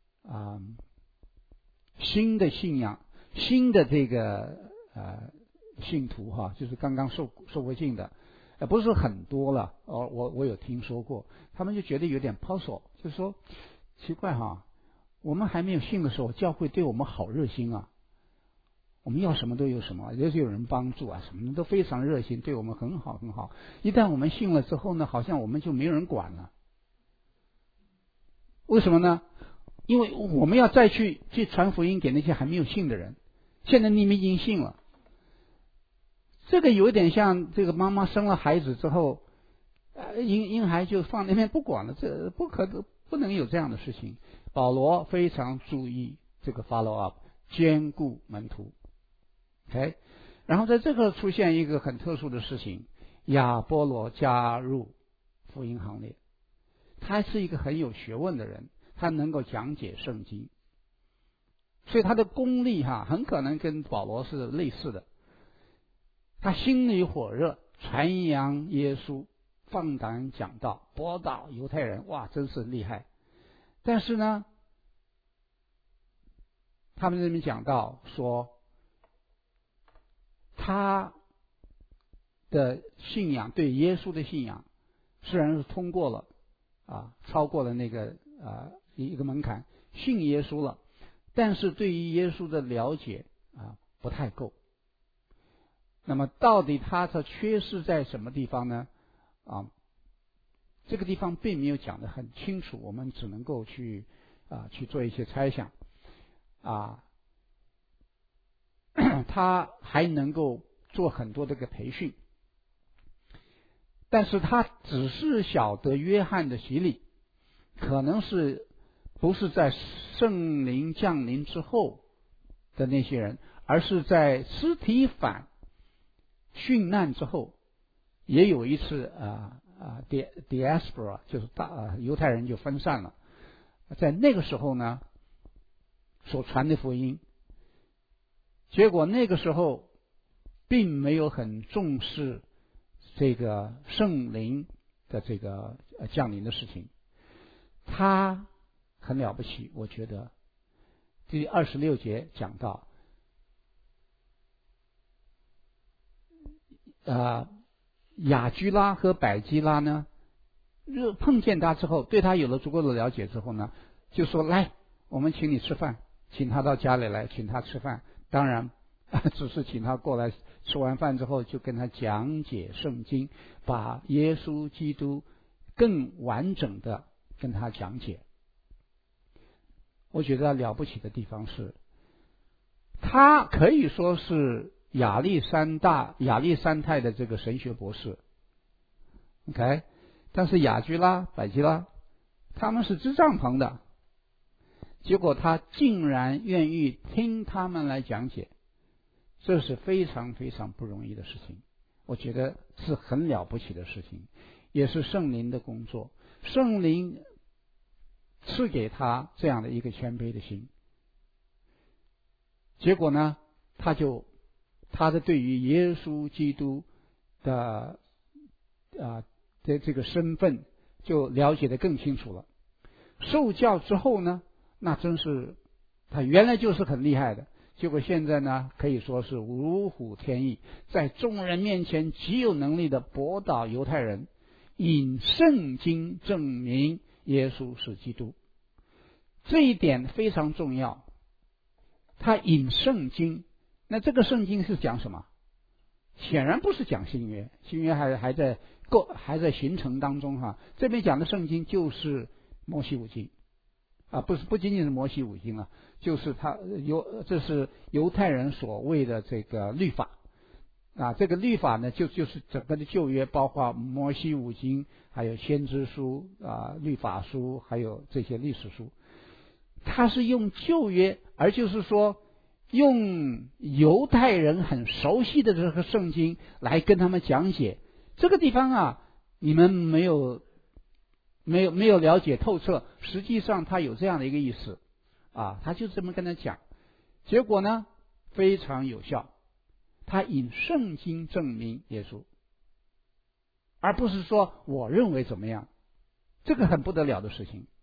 新的信仰，新的这个信徒就是刚刚受过浸的，不是很多了。我有听说过，他们就觉得有点 puzzle， 就是说奇怪我们还没有信的时候，教会对我们好热心我们要什么都有什么，就是有人帮助什么的都非常热心，对我们很好很好。一旦我们信了之后呢，好像我们就没人管了。为什么呢？因为我们要再去传福音给那些还没有信的人。现在你们已经信了，这个有点像这个妈妈生了孩子之后，婴孩就放那边不管了，这不能有这样的事情。保罗非常注意这个 follow up， 兼顾门徒。OK， 然后在这个出现一个很特殊的事情，亚波罗加入福音行列。他是一个很有学问的人，他能够讲解圣经，所以他的功力很可能跟保罗是类似的。他心里火热，传扬耶稣，放胆讲道，驳倒犹太人，哇，真是厉害。但是呢，他们这边讲到说，他的信仰，对耶稣的信仰，虽然是通过了超过了那个一个门槛，信耶稣了，但是对于耶稣的了解不太够。那么到底他的缺失在什么地方呢？这个地方并没有讲得很清楚，我们只能够去做一些猜想他还能够做很多这个培训，但是他只是晓得约翰的洗礼，可能是不是在圣灵降临之后的那些人，而是在司提反殉难之后，也有一次diaspora， 就是犹太人就分散了，在那个时候呢所传的福音，结果那个时候并没有很重视这个圣灵的这个降临的事情。他很了不起，我觉得第26节讲到雅居拉和百基拉呢，碰见他之后，对他有了足够的了解之后呢，就说来，我们请你吃饭，请他到家里来，请他吃饭。当然只是请他过来，吃完饭之后就跟他讲解圣经，把耶稣基督更完整的跟他讲解。我觉得了不起的地方是，他可以说是亚历山泰的这个神学博士 ，OK， 但是雅居拉、百基拉他们是支帐篷的，结果他竟然愿意听他们来讲解，这是非常非常不容易的事情，我觉得是很了不起的事情，也是圣灵的工作，圣灵赐给他这样的一个谦卑的心，结果呢，他的对于耶稣基督的这个身份就了解得更清楚了。受教之后呢，那真是他原来就是很厉害的，结果现在呢可以说是如虎添翼，在众人面前极有能力的驳倒犹太人，引圣经证明耶稣是基督，这一点非常重要。他引圣经，那这个圣经是讲什么？显然不是讲新约，新约还在形成当中哈。这边讲的圣经就是摩西五经啊，不仅仅是摩西五经啊，就是这是犹太人所谓的这个律法啊。这个律法呢，就是整个的旧约，包括摩西五经，还有先知书啊、律法书，还有这些历史书。他是用旧约，而就是说用犹太人很熟悉的这个圣经来跟他们讲解。这个地方啊，你们没有了解透彻，实际上他有这样的一个意思啊，他就这么跟他讲，结果呢非常有效，他引圣经证明耶稣，而不是说我认为怎么样，这个很不得了的事情。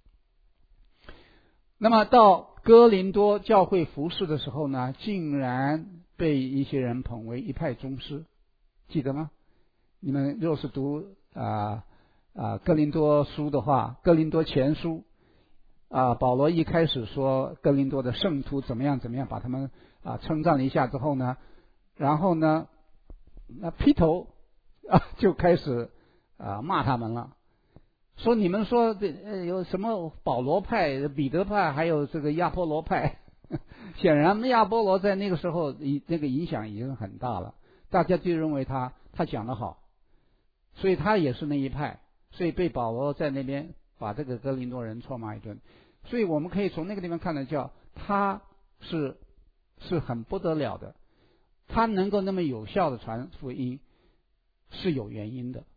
那么到哥林多教会服侍的时候呢，竟然被一些人捧为一派宗师，记得吗？你们若是读哥林多书的话，哥林多前书保罗一开始说哥林多的圣徒怎么样怎么样，把他们称赞了一下之后呢，然后呢那劈头就开始骂他们了，说你们说有什么保罗派、彼得派，还有这个亚波罗派。显然亚波罗在那个时候那个影响已经很大了，大家就认为他讲得好，所以他也是那一派，所以被保罗在那边把这个哥林多人臭骂一顿。所以我们可以从那个地方看得到，他是很不得了的，他能够那么有效的传福音是有原因的。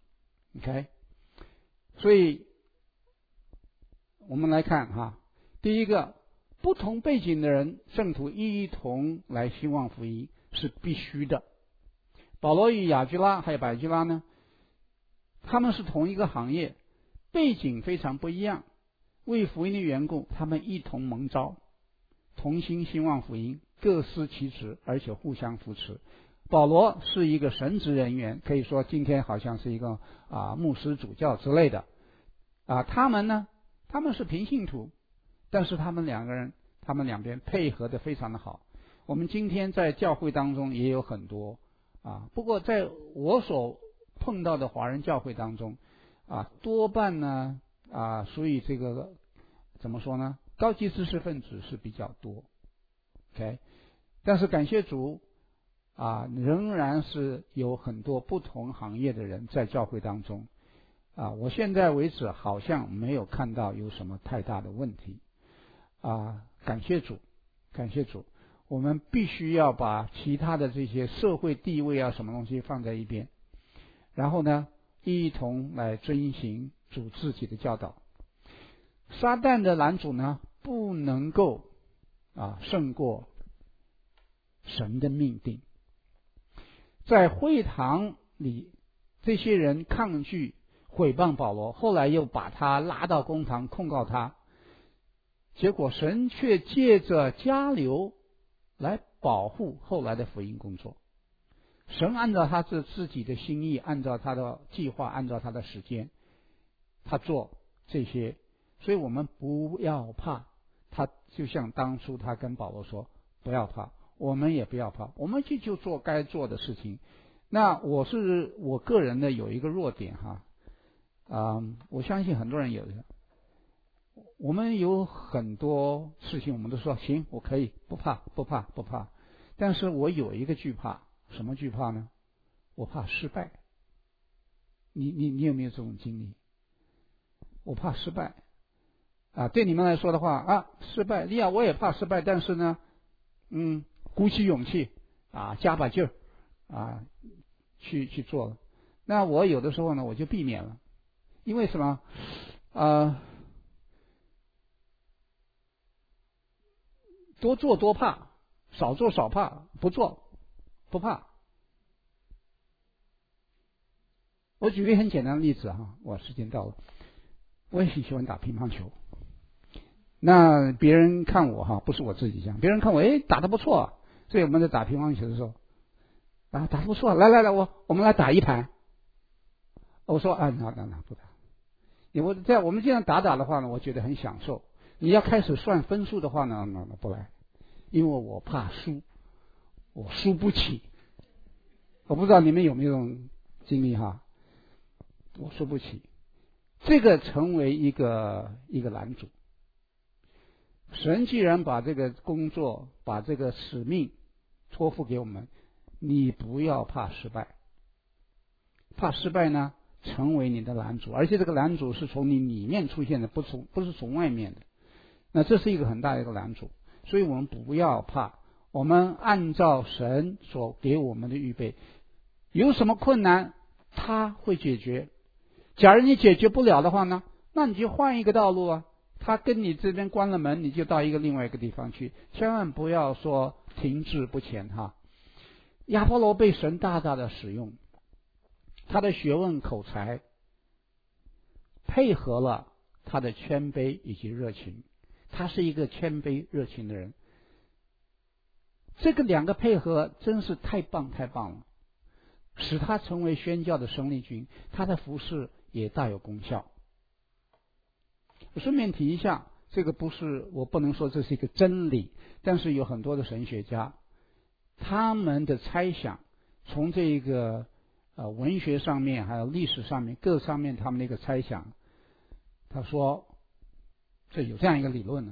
OK，所以我们来看第一个，不同背景的人圣徒一同来兴旺福音是必须的。保罗与雅居拉还有百基拉呢，他们是同一个行业，背景非常不一样，为福音的缘故，他们一同蒙召，同心兴旺福音，各司其职，而且互相扶持。保罗是一个神职人员，可以说今天好像是一个牧师、主教之类的他们呢，他们是平信徒，但是他们两边配合的非常的好。我们今天在教会当中也有很多不过在我所碰到的华人教会当中多半呢属于这个怎么说呢，高级知识分子是比较多 OK， 但是感谢主仍然是有很多不同行业的人在教会当中我现在为止好像没有看到有什么太大的问题感谢主，感谢主。我们必须要把其他的这些社会地位什么东西放在一边，然后呢一同来遵行主自己的教导。撒旦的拦阻呢，不能够胜过神的命定。在会堂里，这些人抗拒毁谤保罗，后来又把他拉到公堂控告他，结果神却借着加流来保护后来的福音工作。神按照他自己的心意，按照他的计划，按照他的时间，他做这些，所以我们不要怕。他就像当初他跟保罗说，不要怕，我们也不要怕，我们就做该做的事情。那我个人的有一个弱点我相信很多人有的，我们有很多事情我们都说行，我可以，不怕。 但是我有一个惧怕，什么惧怕呢？我怕失败。你有没有这种经历？我怕失败啊！对你们来说的话啊，失败，我也怕失败，但是呢，鼓起勇气啊，加把劲儿啊，去做了。那我有的时候呢，我就避免了，因为什么？多做多怕，少做少怕，不做不怕。我举个很简单的例子哈，我时间到了，我也很喜欢打乒乓球。那别人看我哈，不是我自己讲，别人看我打得不错，所以我们在打乒乓球的时候啊，打得不错，来，我们来打一盘。我说那不打，因为在我们这样打的话呢，我觉得很享受。你要开始算分数的话呢，那不来，因为我怕输，我输不起。我不知道你们有没有这种经历哈？我输不起，这个成为一个拦阻。神既然把这个工作、把这个使命托付给我们，你不要怕失败。怕失败呢，成为你的拦阻，而且这个拦阻是从你里面出现的，不是从外面的。那这是一个很大的一个拦阻，所以我们不要怕，我们按照神所给我们的预备，有什么困难他会解决。假如你解决不了的话呢，那你就换一个道路啊。他跟你这边关了门，你就到另外一个地方去，千万不要说停滞不前哈。亚波罗被神大大的使用，他的学问口才配合了他的谦卑以及热情，他是一个谦卑热情的人。这个两个配合真是太棒了，使他成为宣教的生力军，他的服事也大有功效。顺便提一下，这个我不能说这是一个真理，但是有很多的神学家，他们的猜想，从这个文学上面还有历史上面各上面他们的一个猜想，他说这有这样一个理论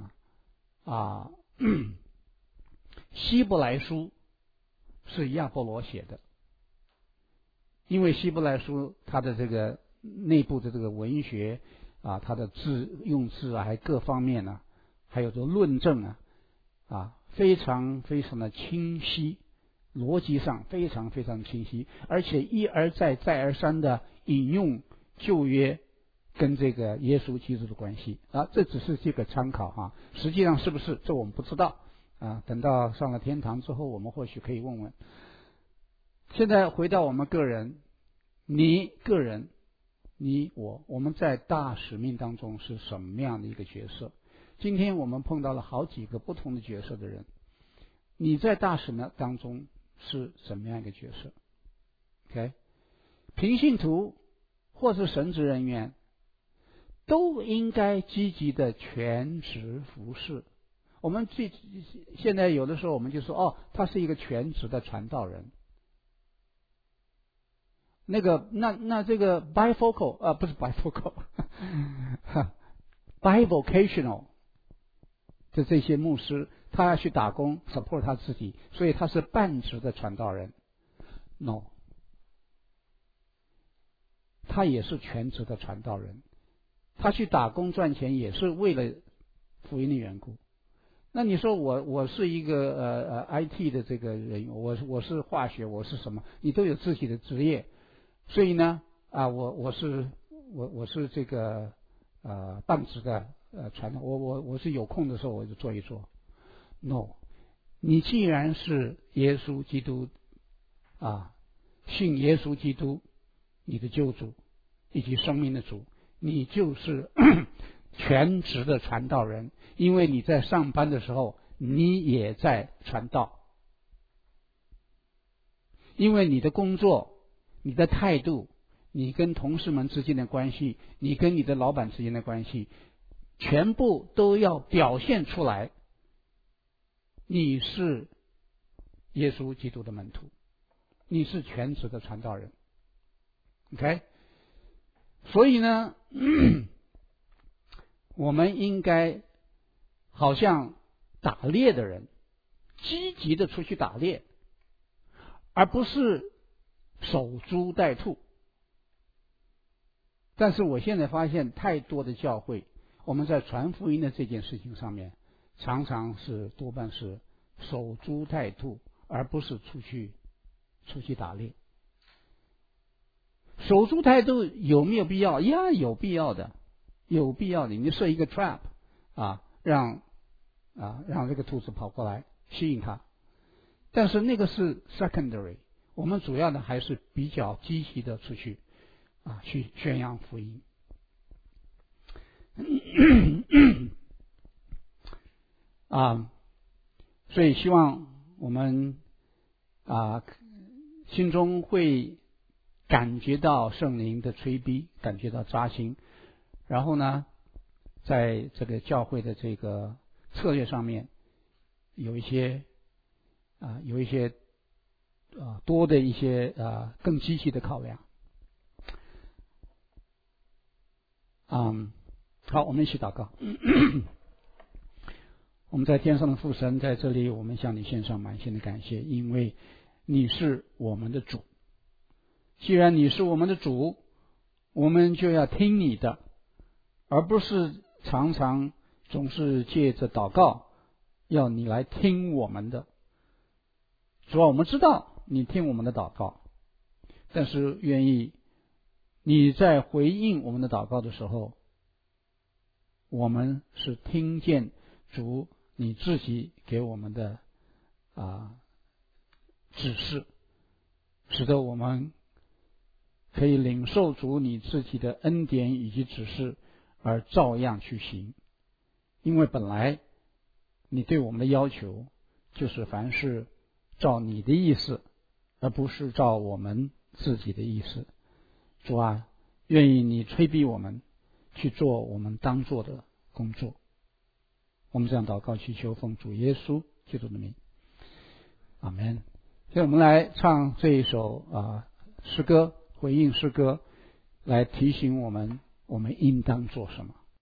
希伯来书是亚波罗写的，因为希伯来书它的这个内部的这个文学它的用字还各方面呢，还有这个论证非常非常的清晰，逻辑上非常非常清晰，而且一而再再而三的引用旧约跟这个耶稣基督的关系这只是这个参考实际上是不是这我们不知道等到上了天堂之后，我们或许可以问问。现在回到我们个人，你个人，你我们在大使命当中是什么样的一个角色？今天我们碰到了好几个不同的角色的人，你在大使命当中是什么样一个角色 ？OK， 平信徒或是神职人员都应该积极的全职服事。我们现在有的时候我们就说他是一个全职的传道人。那这个 bifocal 不是 bifocal bivocational 的这些牧师，他要去打工 support 他自己，所以他是半职的传道人。No， 他也是全职的传道人，他去打工赚钱也是为了福音的缘故。那你说我是一个IT 的这个人，我是化学，我是什么？你都有自己的职业，所以呢我是这个半职的传道，我是有空的时候我就做一做。No， 你既然是耶稣基督信耶稣基督你的救主以及生命的主，你就是全职的传道人，因为你在上班的时候你也在传道，因为你的工作、你的态度、你跟同事们之间的关系、你跟你的老板之间的关系，全部都要表现出来你是耶稣基督的门徒，你是全职的传道人。 OK， 所以呢我们应该好像打猎的人积极的出去打猎，而不是守株待兔。但是我现在发现太多的教会，我们在传福音的这件事情上面，常常是多半是守株待兔，而不是出去打猎。守株待兔有没有必要？呀，有必要的，有必要的。你设一个 trap 让这个兔子跑过来吸引它，但是那个是 secondary， 我们主要的还是比较积极的出去去宣扬福音。所以希望我们心中会感觉到圣灵的催逼，感觉到扎心，然后呢，在这个教会的这个策略上面有一些多的一些更积极的考量。好，我们一起祷告。我们在天上的父神，在这里我们向你献上满心的感谢，因为你是我们的主。既然你是我们的主，我们就要听你的，而不是常常总是借着祷告要你来听我们的。主啊，我们知道你听我们的祷告，但是愿意你在回应我们的祷告的时候，我们是听见主你自己给我们的指示，使得我们可以领受主你自己的恩典以及指示，而照样去行。因为本来你对我们的要求就是凡事照你的意思，而不是照我们自己的意思。主啊，愿意你催逼我们去做我们当做的工作。我们这样祷告祈求，奉主耶稣基督的名，阿们。现在我们来唱这一首诗歌，回应诗歌，来提醒我们应当做什么。